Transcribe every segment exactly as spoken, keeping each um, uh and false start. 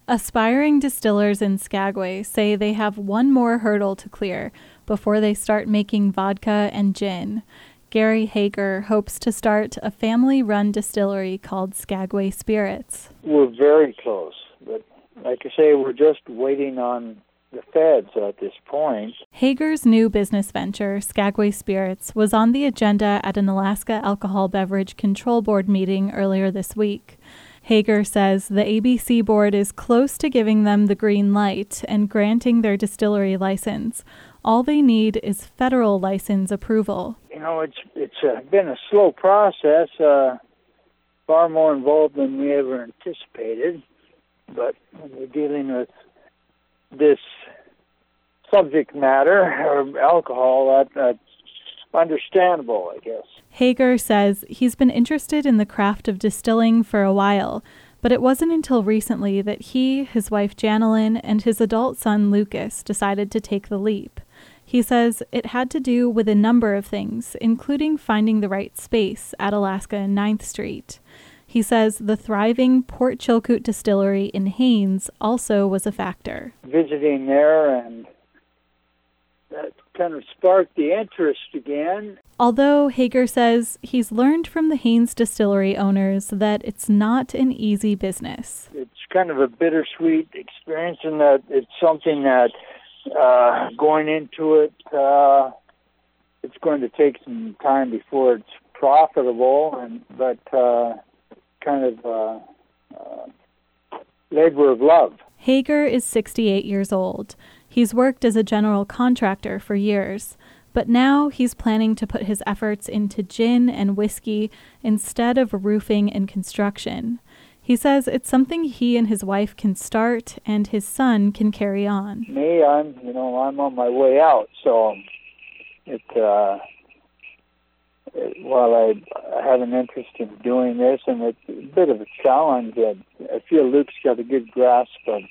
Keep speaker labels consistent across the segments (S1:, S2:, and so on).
S1: Aspiring distillers in Skagway say they have one more hurdle to clear before they start making vodka and gin. Gary Hager hopes to start a family-run distillery called Skagway Spirits.
S2: We're very close, but like I say, we're just waiting on the feds at this point.
S1: Hager's new business venture, Skagway Spirits, was on the agenda at an Alaska Alcohol Beverage Control Board meeting earlier this week. Hager says the A B C board is close to giving them the green light and granting their distillery license. All they need is federal license approval.
S2: You know, it's it's uh, been a slow process, uh, far more involved than we ever anticipated. But when we're dealing with this subject matter, or alcohol, that, that's understandable, I guess.
S1: Hager says he's been interested in the craft of distilling for a while, but it wasn't until recently that he, his wife Janelyn, and his adult son Lucas decided to take the leap. He says it had to do with a number of things, including finding the right space at Alaska and ninth Street. He says the thriving Port Chilkoot distillery in Haines also was a factor.
S2: Visiting there, and that kind of sparked the interest again.
S1: Although Hager says he's learned from the Haines distillery owners that it's not an easy business.
S2: It's kind of a bittersweet experience in that it's something that uh, going into it, uh, it's going to take some time before it's profitable, and but uh, kind of uh, uh, labor of love.
S1: Hager is sixty-eight years old. He's worked as a general contractor for years, but now he's planning to put his efforts into gin and whiskey instead of roofing and construction. He says it's something he and his wife can start and his son can carry on.
S2: Me, I'm, you know, I'm on my way out, so it, uh, it, while I, I have an interest in doing this, and it's a bit of a challenge, that I feel Luke's got a good grasp of.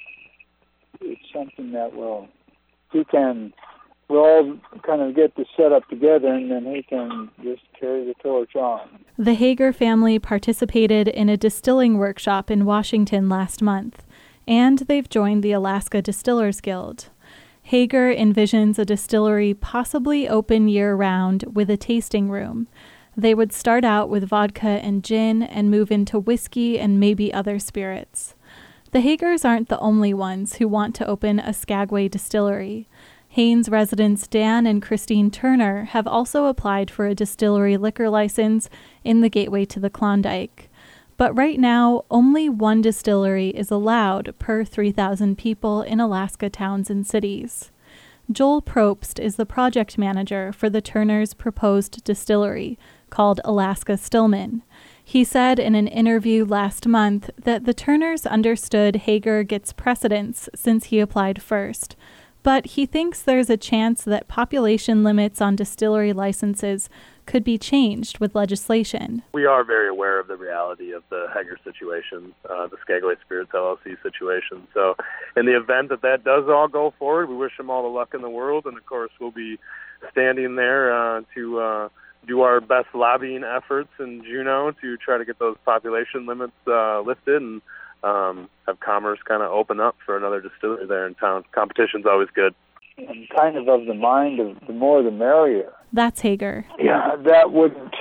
S2: It's something that will, he can, we'll all kind of get this set up together, and then he can just carry the torch on.
S1: The Hager family participated in a distilling workshop in Washington last month, and they've joined the Alaska Distillers Guild. Hager envisions a distillery possibly open year-round with a tasting room. They would start out with vodka and gin and move into whiskey and maybe other spirits. The Hagers aren't the only ones who want to open a Skagway distillery. Haines residents Dan and Christine Turner have also applied for a distillery liquor license in the Gateway to the Klondike. But right now, only one distillery is allowed per three thousand people in Alaska towns and cities. Joel Probst is the project manager for the Turners' proposed distillery, called Alaska Stillman. He said in an interview last month that the Turners understood Hager gets precedence since he applied first, but he thinks there's a chance that population limits on distillery licenses could be changed with legislation.
S3: We are very aware of the reality of the Hager situation, uh, the Skagway Spirits L L C situation. So in the event that that does all go forward, we wish them all the luck in the world, and of course we'll be standing there uh, to uh, do our best lobbying efforts in Juneau to try to get those population limits uh, lifted and um, have commerce kind of open up for another distillery there in town. Competition's always good.
S2: I'm kind of of the mind of the more the merrier.
S1: That's Hager.
S2: Yeah, that wouldn't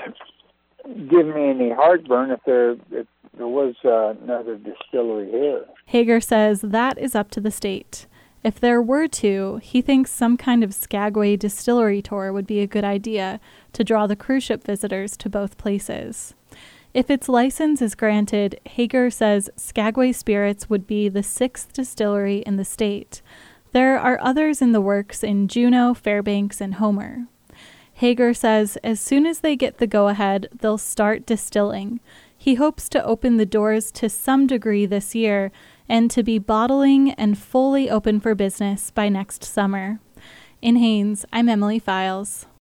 S2: give me any heartburn if there if there was uh, another distillery here.
S1: Hager says that is up to the state. If there were to, he thinks some kind of Skagway distillery tour would be a good idea to draw the cruise ship visitors to both places. If its license is granted, Hager says Skagway Spirits would be the sixth distillery in the state. There are others in the works in Juneau, Fairbanks, and Homer. Hager says as soon as they get the go-ahead, they'll start distilling. He hopes to open the doors to some degree this year and to be bottling and fully open for business by next summer. In Haines, I'm Emily Files.